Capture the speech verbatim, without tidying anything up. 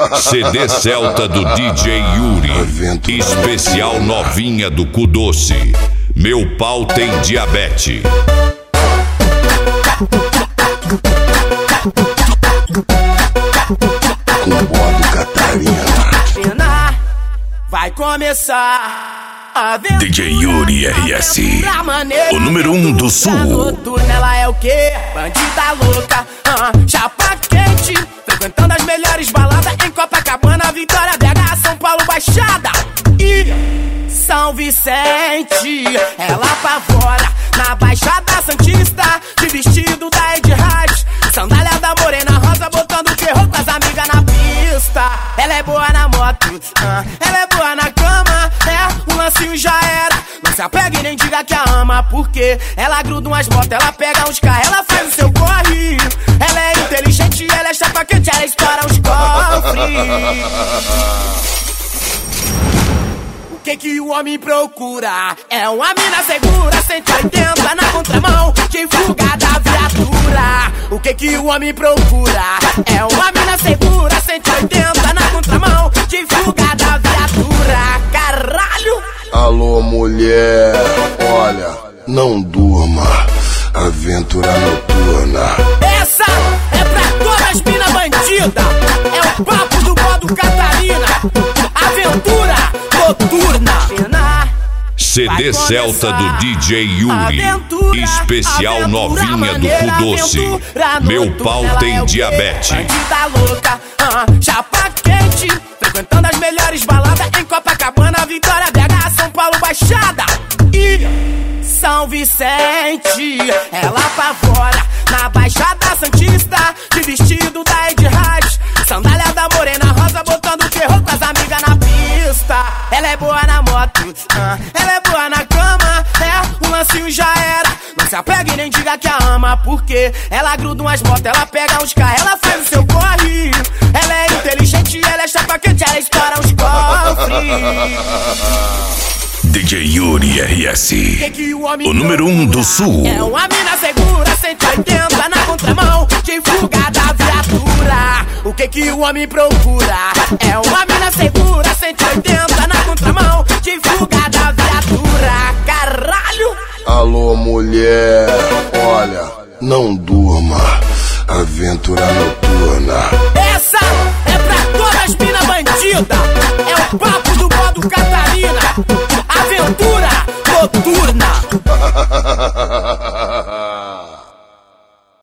C D Celta do D J Yuri. Especial novinha do Cu Doce. Meu pau tem diabetes. Com modo Catarina. Vai começar a D J Yuri R S, o número um do sul. Ela é o quê? Bandida louca, uh, chapa quente, frequentando as melhores baladas em Copacabana, Vitória, B H, São Paulo, Baixada e São Vicente. Ela apavora na Baixada Santista, de vestido da Ed Harris, sandália da Morena Rosa, botando terror com as amigas na pista. Ela é boa na moto, uh, ela é boa na cama, é, um lancinho já era. Não se apega e nem diga que a ama, porque ela gruda umas motos, ela pega uns carros, ela faz o seu corre. Ela é inteligente, ela é chapa quente, ela estoura os cofres. O que que o homem procura? É uma mina segura, cento e oitenta na contramão, de fuga da viatura. O que que o homem procura? É uma mina segura, cento e oitenta na contramão, de fuga da viatura. Caralho! Alô, mulher, olha, não durma, aventura noturna. Essa é pra todas as mina bandida, é o papo do modo Catarina, aventura noturna. C D Celta do D J Yuri. Especial novinha do Cu Doce. Meu pau tem diabetes. Bandida louca, uh, chapa quente, frequentando as melhores baladas em Copacabana, Vitória, B H, São Paulo, Baixada e São Vicente. Ela apavora na Baixada Santista, de vestido da Ed Harris, sandália da Morena Rosa, botando terror com as amigas na pista. Ela é boa na moto, uh, ela é boa na cama, é, um lancinho já era. Não se apega e nem diga que a ama, porque ela gruda umas motos, ela pega uns carros, ela faz o seu corre. Ela é inteligente, ela é chapa quente, ela estoura os cofres. D J Yuri R S, Que que o, o número um do sul. É uma mina segura, cento e oitenta na contramão, de fuga da viatura. O que que o homem procura? É uma mina segura, cento e oitenta na contramão, de fuga da viatura. Caralho! Alô, mulher, olha, não durma,